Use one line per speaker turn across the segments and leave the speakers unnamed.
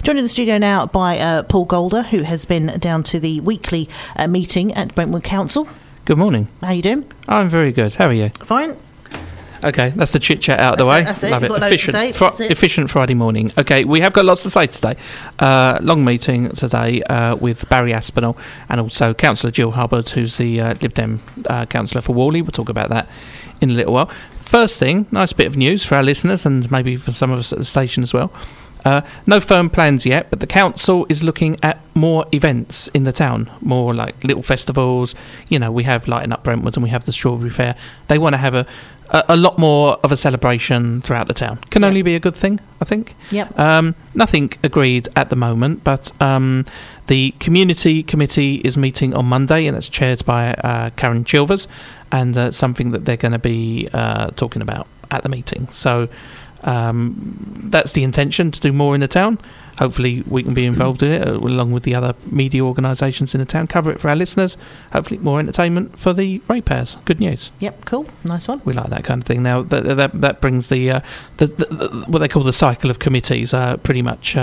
Joined in the studio now by Paul Golder, who has been down to the weekly meeting at Brentwood Council.
Good morning.
How are you doing?
I'm very good. How are you?
Fine.
Okay, that's the chit-chat out of the way.
That's it.
Love it.
Got loads to say.
Efficient Friday morning. Okay, we have got lots to say today. Long meeting today with Barry Aspinall and also Councillor Jill Hubbard, who's the Lib Dem councillor for Whalley. We'll talk about that in a little while. First thing, nice bit of news for our listeners and maybe for some of us at the station as well. No firm plans yet, but the council is looking at more events in the town, more like little festivals. You know, we have Lighting Up Brentwood and we have the Strawberry Fair. They want to have a lot more of a celebration throughout the town. Can only be a good thing, I think.
Yep.
Nothing agreed at the moment, but the community committee is meeting on Monday, and that's chaired by Karen Chilvers, and something that they're going to be talking about at the meeting. So that's the intention, to do more in the town. Hopefully we can be involved in it along with the other media organisations in the town, cover it for our listeners. Hopefully more entertainment for the ratepayers. Good news.
Yep, cool, nice one.
We like that kind of thing. Now that brings the what they call the cycle of committees, pretty much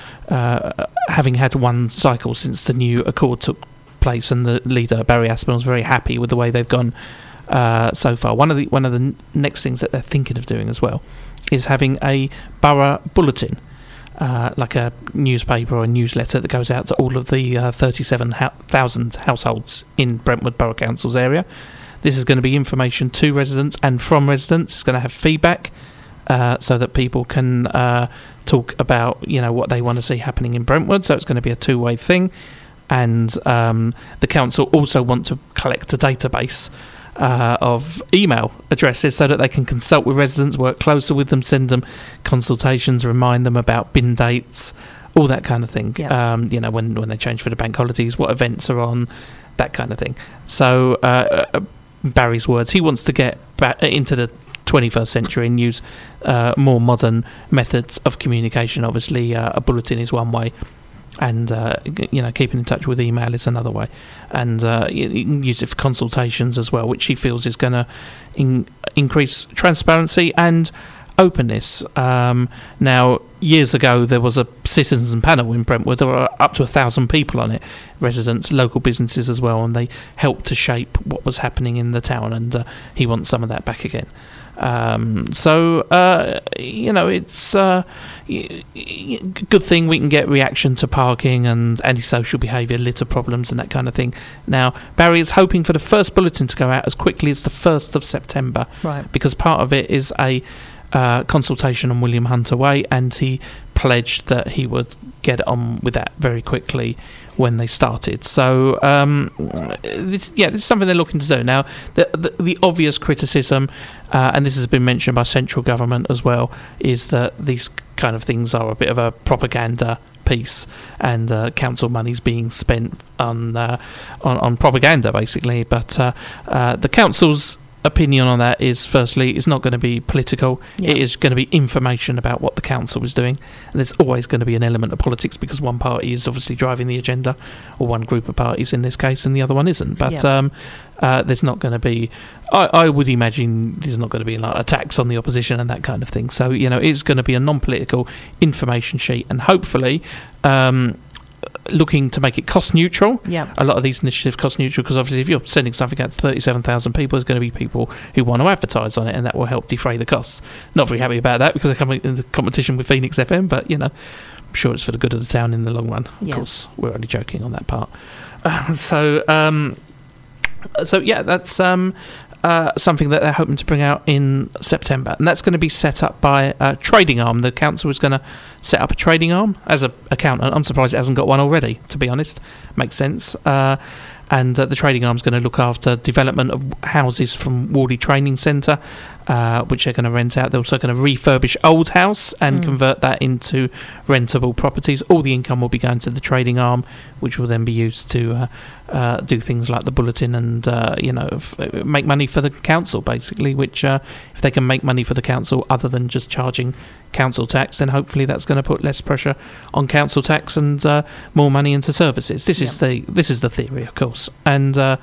having had one cycle since the new accord took place, and the leader Barry Aspinall is very happy with the way they've gone so far. One of the next things that they're thinking of doing as well is having a borough bulletin, like a newspaper or a newsletter that goes out to all of the 37,000 households in Brentwood Borough Council's area. This is going to be information to residents and from residents. It's going to have feedback so that people can talk about, you know, what they want to see happening in Brentwood. So it's going to be a two-way thing. And the council also want to collect a database of email addresses so that they can consult with residents, work closer with them, send them consultations, remind them about bin dates, all that kind of thing. Yep. You know, when they change for the bank holidays, what events are on, that kind of thing. So Barry's words, he wants to get back into the 21st century and use more modern methods of communication. Obviously a bulletin is one way, and you know, keeping in touch with email is another way, and you can use it for consultations as well, which he feels is going to increase transparency and openness. Now, years ago there was a citizen panel in Brentwood. There were up to 1,000 people on it, residents, local businesses as well, and they helped to shape what was happening in the town, and he wants some of that back again. So you know, it's a good thing we can get reaction to parking and antisocial behaviour, litter problems and that kind of thing. Now, Barry is hoping for the first bulletin to go out as quickly as the 1st of September, right? Because part of it is a consultation on William Hunter Way, and he pledged that he would get on with that very quickly when they started. So this is something they're looking to do. Now, the obvious criticism, and this has been mentioned by central government as well, is that these kind of things are a bit of a propaganda piece, and council money's being spent on propaganda, basically. But the council's opinion on that is, firstly, it's not going to be political. It is going to be information about what the council is doing, and there's always going to be an element of politics because one party is obviously driving the agenda, or one group of parties in this case, and the other one isn't. But there's not going to be, I would imagine there's not going to be like attacks on the opposition and that kind of thing. So, you know, it's going to be a non-political information sheet, and hopefully looking to make it cost neutral. A lot of these initiatives cost neutral, because obviously if you're sending something out to 37,000 people, there's going to be people who want to advertise on it, and that will help defray the costs. Not very happy about that because they're coming into competition with Phoenix FM, but you know, I'm sure it's for the good of the town in the long run. Of course, we're only joking on that part. So that's something that they're hoping to bring out in September, and that's going to be set up by a trading arm. The council is going to set up a trading arm. As an accountant, I'm surprised it hasn't got one already, to be honest. Makes sense. And the trading arm is going to look after development of houses from Whalley Training Centre, which they're going to rent out. They're also going to refurbish old house and convert that into rentable properties. All the income will be going to the trading arm, which will then be used to do things like the bulletin and make money for the council, basically. Which if they can make money for the council other than just charging council tax, then hopefully that's going to put less pressure on council tax and more money into services. This is the theory, of course, and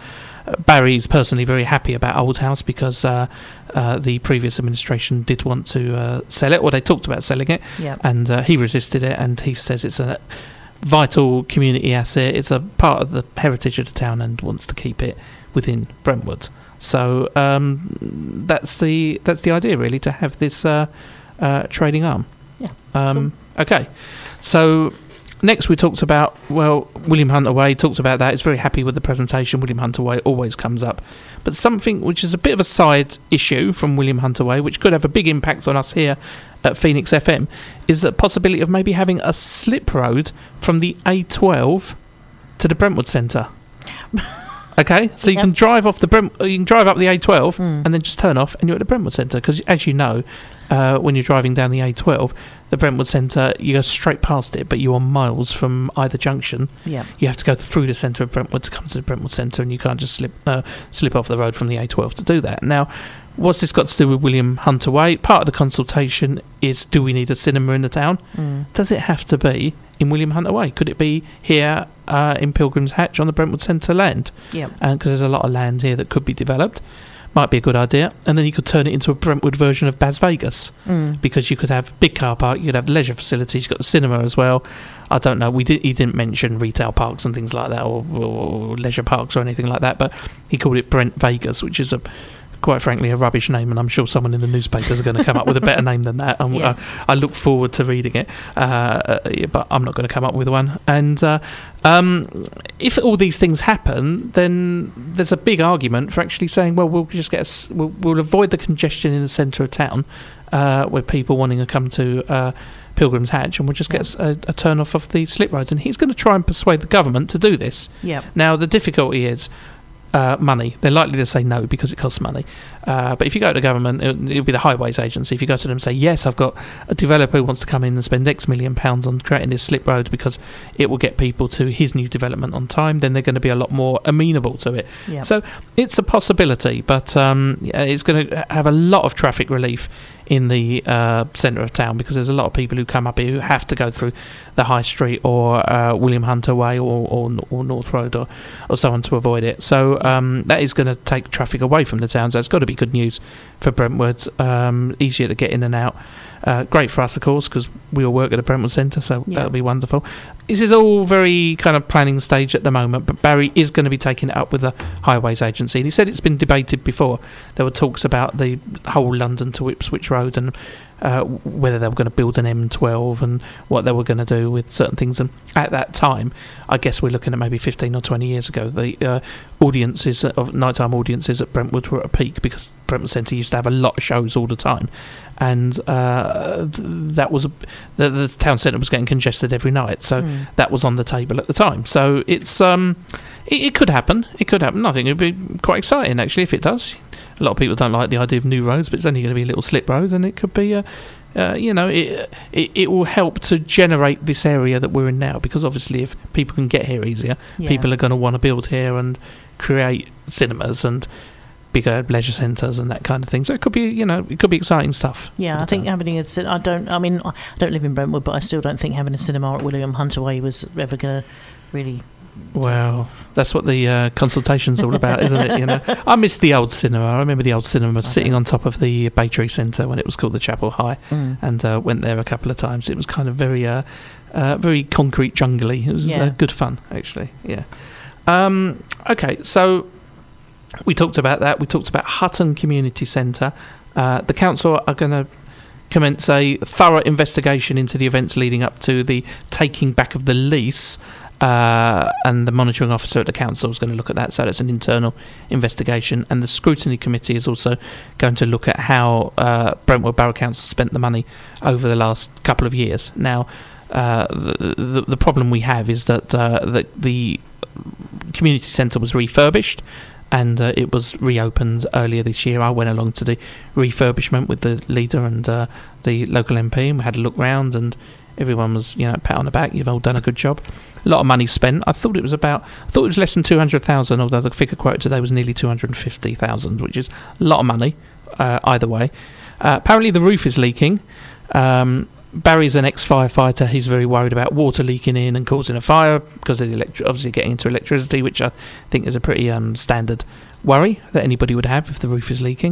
Barry's personally very happy about Old House because the previous administration did want to sell it, or they talked about selling it, and he resisted it, and he says it's a vital community asset. It's a part of the heritage of the town and wants to keep it within Brentwood. So that's the idea, really, to have this trading arm.
Yeah.
Cool. Okay. So next we talked about, William Hunter Way, talked about that. He's very happy with the presentation. William Hunter Way always comes up. But something which is a bit of a side issue from William Hunter Way, which could have a big impact on us here at Phoenix FM, is the possibility of maybe having a slip road from the A12 to the Brentwood Centre. Okay, so you can drive off you can drive up the A12 and then just turn off, and you're at the Brentwood Centre. Because as you know, when you're driving down the A12, the Brentwood Centre, you go straight past it, but you are miles from either junction. Yeah, you have to go through the centre of Brentwood to come to the Brentwood Centre, and you can't just slip off the road from the A12 to do that. Now, what's this got to do with William Hunter Way? Part of the consultation is, do we need a cinema in the town? Does it have to be in William Hunter Way? Could it be here in Pilgrim's Hatch on the Brentwood Centre land? Yeah, because there's a lot of land here that could be developed. Might be a good idea. And then you could turn it into a Brentwood version of Bas Vegas, because you could have big car park, you'd have leisure facilities, you've got the cinema as well. I don't know, he didn't mention retail parks and things like that, or leisure parks or anything like that, but he called it Brent Vegas, which is quite frankly a rubbish name, and I'm sure someone in the newspapers are going to come up with a better name than that. I look forward to reading it, but I'm not going to come up with one. And if all these things happen, then there's a big argument for actually saying, well, we'll just we'll avoid the congestion in the centre of town, with people wanting to come to Pilgrim's Hatch, and we'll just get a turn off the slip roads. And he's going to try and persuade the government to do this. Now the difficulty is money. They're likely to say no because it costs money. But if you go to the government, it'll be the Highways Agency. If you go to them and say, yes, I've got a developer who wants to come in and spend X million pounds on creating this slip road because it will get people to his new development on time, then they're going to be a lot more amenable to it. So it's a possibility, but it's going to have a lot of traffic relief in the centre of town, because there's a lot of people who come up here who have to go through the High Street or William Hunter Way or North Road or so on to avoid it. So that is going to take traffic away from the town, so it's got to be good news for Brentwood. Easier to get in and out. Great for us, of course, because we all work at the Brentwood Centre, so that'll be wonderful. This is all very kind of planning stage at the moment, but Barry is going to be taking it up with the Highways Agency, and he said it's been debated before. There were talks about the whole London to Ipswich Road and whether they were going to build an M12 and what they were going to do with certain things. And at that time, I guess we're looking at maybe 15 or 20 years ago, the audiences of nighttime audiences at Brentwood were at a peak, because Brentwood Centre used to have a lot of shows all the time, and that was the town centre was getting congested every night, so that was on the table at the time. So it's it could happen. It could happen. I think it'd be quite exciting actually if it does. A lot of people don't like the idea of new roads, but it's only going to be a little slip road, and it could be it will help to generate this area that we're in now, because obviously if people can get here easier, people are going to want to build here and create cinemas and bigger leisure centres and that kind of thing. So it could be, it could be exciting stuff.
Yeah, I think having I don't live in Brentwood, but I still don't think having a cinema at William Hunter Way was ever going to really...
Well, that's what the consultation's all about, isn't it? I miss the old cinema. I remember the old cinema sitting on top of the Baytree Centre when it was called the Chapel High, and went there a couple of times. It was kind of very concrete jungly. It was good fun, actually. Yeah. Okay, so we talked about that. We talked about Hutton Community Centre. The council are going to commence a thorough investigation into the events leading up to the taking back of the lease. And the monitoring officer at the council is going to look at that, so that's an internal investigation. And the scrutiny committee is also going to look at how Brentwood Borough Council spent the money over the last couple of years. Now, the problem we have is that the community centre was refurbished, and it was reopened earlier this year. I went along to the refurbishment with the leader and the local MP, and we had a look round, and everyone was, pat on the back. You've all done a good job. A lot of money spent. I thought it was less than 200,000, although the figure quoted today was nearly 250,000, which is a lot of money. Either way, apparently the roof is leaking. Barry's an ex-firefighter. He's very worried about water leaking in and causing a fire because of the obviously getting into electricity, which I think is a pretty standard worry that anybody would have if the roof is leaking.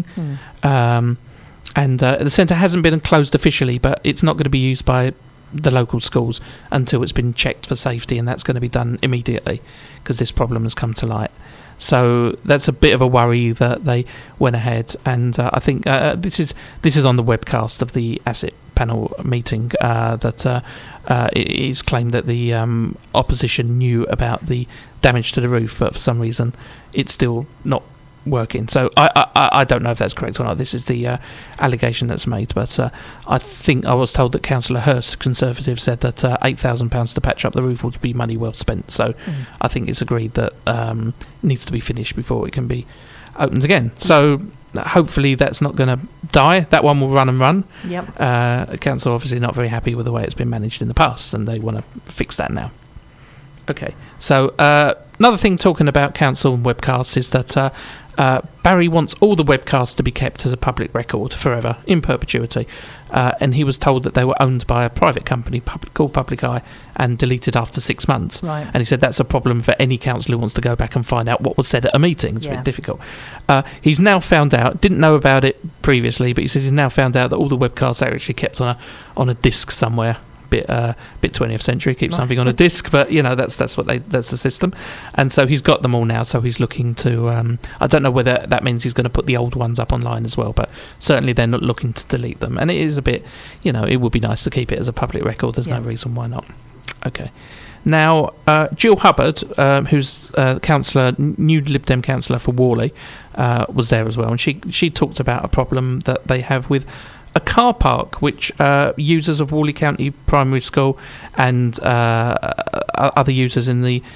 And the centre hasn't been closed officially, but it's not going to be used by the local schools until it's been checked for safety, and that's going to be done immediately because this problem has come to light. So that's a bit of a worry that they went ahead, and I think this is on the webcast of the asset panel meeting that it is claimed that the opposition knew about the damage to the roof, but for some reason it's still not working. So I don't know if that's correct or not. This is the allegation that's made, but I think I was told that Councillor Hurst, Conservative, said that £8,000 to patch up the roof would be money well spent. So I think it's agreed that it needs to be finished before it can be opened again. So hopefully that's not going to die. That one will run and run. Yep. Council obviously not very happy with the way it's been managed in the past, and they want to fix that now. Okay, so another thing talking about council and webcasts is that Barry wants all the webcasts to be kept as a public record forever, in perpetuity. And he was told that they were owned by a private company called Public Eye and deleted after 6 months.
Right.
And he said that's a problem for any councillor who wants to go back and find out what was said at a meeting. It's a bit difficult. He's now found out, didn't know about it previously, but he says he's now found out that all the webcasts are actually kept on a disc somewhere. Bit 20th century, keep something on a disc, but that's the system, and so he's got them all now. So he's looking to I don't know whether that means he's going to put the old ones up online as well, but certainly they're not looking to delete them. And it is a bit, it would be nice to keep it as a public record. There's no reason why not. Okay. Now, Jill Hubbard, who's new Lib Dem councillor for Worley, was there as well, and she talked about a problem that they have with a car park which users of Worley County Primary School and other users in the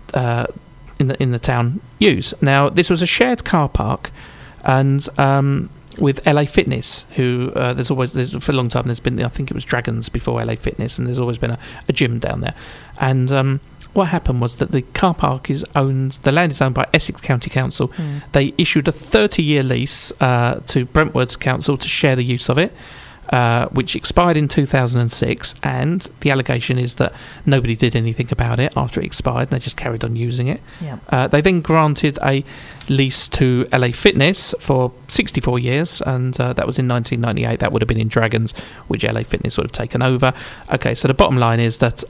town use. Now, this was a shared car park, and with LA Fitness, who there's for a long time there's been, I think it was Dragons before LA Fitness, and there's always been a gym down there. And what happened was that the car park the land is owned by Essex County Council. They issued a 30-year lease to Brentwood Council to share the use of it, which expired in 2006, and the allegation is that nobody did anything about it after it expired, and they just carried on using it. They then granted a lease to LA Fitness for 64 years, and that was in 1998. That would have been in Dragons, which LA Fitness would have taken over. Okay, so the bottom line is that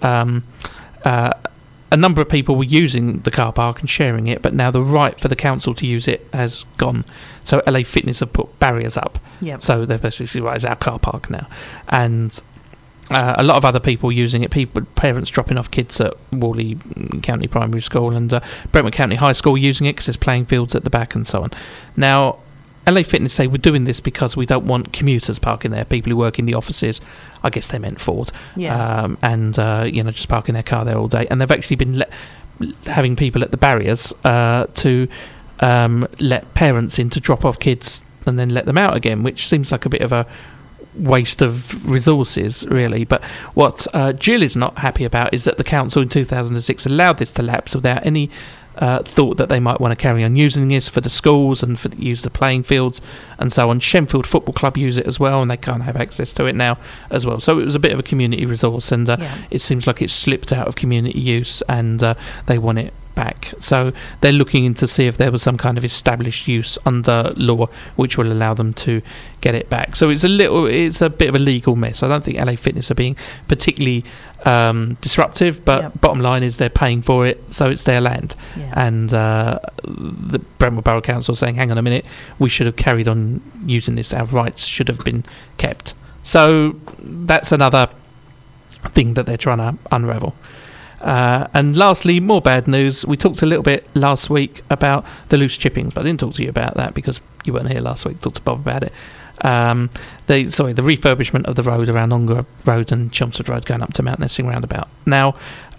a number of people were using the car park and sharing it, but now the right for the council to use it has gone. So LA Fitness have put barriers up. So they're basically, right, it's our car park now. And a lot of other people using it, parents dropping off kids at Worley County Primary School and Brentwood County High School using it because there's playing fields at the back and so on. Now, LA Fitness say we're doing this because we don't want commuters parking there, people who work in the offices. I guess they meant Ford. And just parking their car there all day. And they've actually been having people at the barriers to let parents in to drop off kids and then let them out again, which seems like a bit of a waste of resources, really. But what Jill is not happy about is that the council in 2006 allowed this to lapse without any thought that they might want to carry on using this for the schools and use the playing fields and so on. Shenfield Football Club use it as well, and they can't have access to it now as well. So it was a bit of a community resource, and it seems like it's slipped out of community use, and they want it back. So they're looking into see if there was some kind of established use under law which will allow them to get it back. So it's a bit of a legal mess. I don't think LA Fitness are being particularly disruptive, but bottom line is they're paying for it, so it's their land. And the Brentwood Borough Council saying, hang on a minute, we should have carried on using this, our rights should have been kept. So that's another thing that they're trying to unravel. And lastly, more bad news. We talked a little bit last week about the loose chippings, but I didn't talk to you about that because you weren't here last week. Talked to Bob about it. The refurbishment of the road around Ongar Road and Chelmsford Road going up to Mount Nessing roundabout. Now,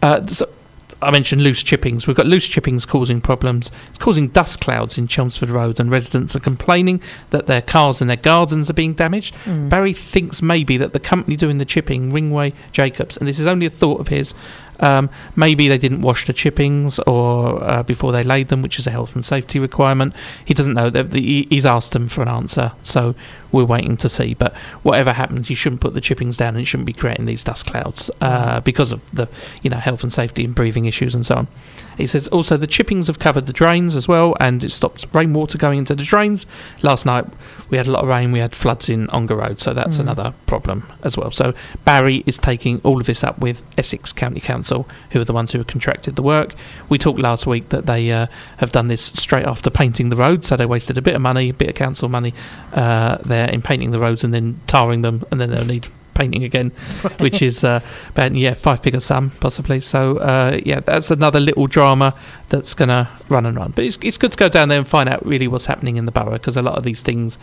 I mentioned loose chippings. We've got loose chippings causing problems. It's causing dust clouds in Chelmsford Road, and residents are complaining that their cars and their gardens are being damaged. Barry thinks maybe that the company doing the chipping, Ringway Jacobs, and this is only a thought of his, Maybe they didn't wash the chippings or before they laid them, which is a health and safety requirement. He doesn't know. He's asked them for an answer, so we're waiting to see. But whatever happens, you shouldn't put the chippings down, and you shouldn't be creating these dust clouds because of the health and safety and breathing issues and so on. He says also the chippings have covered the drains as well, and it stopped rainwater going into the drains. Last night we had a lot of rain, we had floods in Ongar Road, so that's another problem as well. So Barry is taking all of this up with Essex County Council, who are the ones who have contracted the work. We talked last week that they have done this straight after painting the roads, so they wasted a bit of money, a bit of council money there in painting the roads and then tarring them, and then they'll need painting again, which is about 5-figure sum possibly. So that's another little drama that's going to run and run. But it's good to go down there and find out really what's happening in the borough, because a lot of these things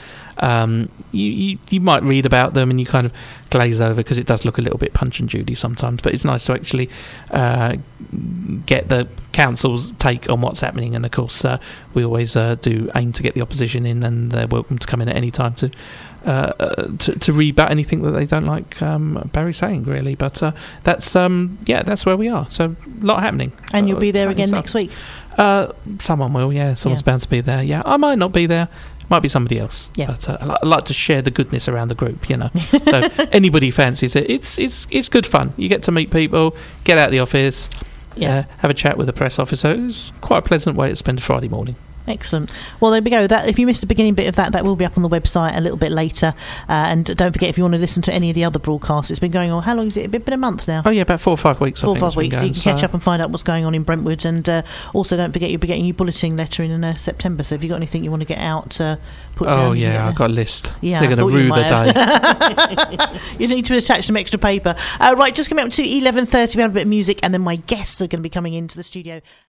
you might read about them and you kind of glaze over because it does look a little bit Punch and Judy sometimes. But it's nice to actually get the council's take on what's happening. And of course we always do aim to get the opposition in, and they're welcome to come in at any time to rebut anything that they don't like Barry saying, really. But that's where we are. So a lot happening.
And you'll be there again next week?
Someone will, someone's bound to be there. I might not be there, might be somebody else, but I like to share the goodness around the group, so anybody fancies it, it's good fun. You get to meet people, get out of the office, have a chat with the press officer. It's quite a pleasant way to spend a Friday morning.
Excellent. Well, there we go. That if you missed the beginning bit of that will be up on the website a little bit later. And don't forget, if you want to listen to any of the other broadcasts, it's been going on. How long is it? It's been a month now.
Oh yeah, about 4 or 5 weeks.
4 or 5 weeks. So you can catch up and find out what's going on in Brentwood. And also, don't forget, you'll be getting your bulletin letter in September. So if you've got anything you want to get out, put down.
Oh yeah, I've got a list.
Yeah,
they're going to rue the
day. You need to attach some extra paper. Right, just coming up to 11:30. We have a bit of music, and then my guests are going to be coming into the studio.